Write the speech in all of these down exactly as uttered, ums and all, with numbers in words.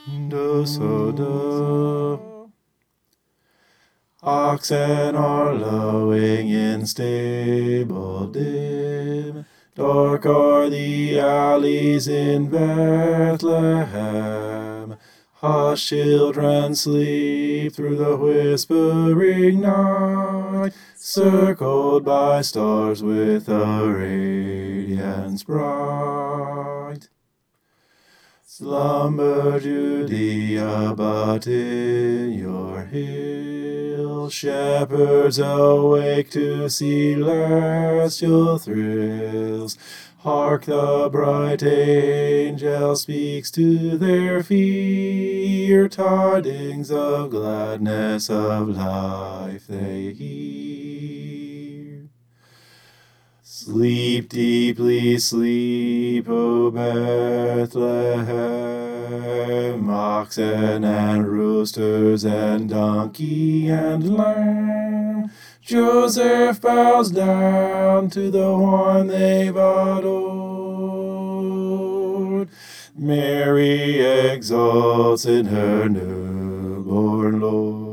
Do, so, do. Oxen are lowing in stable dim. Dark are the alleys in Bethlehem. Hush, children, sleep through the whispering night, circled by stars with a radiance bright. Slumber, Judea, but in your hill, shepherds awake to celestial thrills. Hark, the bright angel speaks to their fear, tidings of gladness, of life they hear. Sleep deeply, sleep, O Bethlehem, oxen and roosters and donkey and lamb. Joseph bows down to the one they've adored. Mary exalts in her newborn Lord.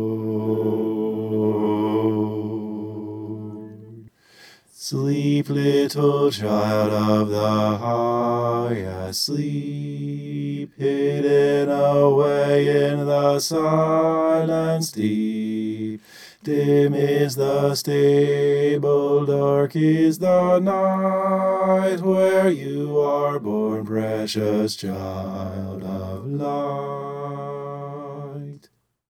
Sleep, little child of the highest, sleep, hidden away in the silence deep. Dim is the stable, dark is the night, where you are born, precious child of light.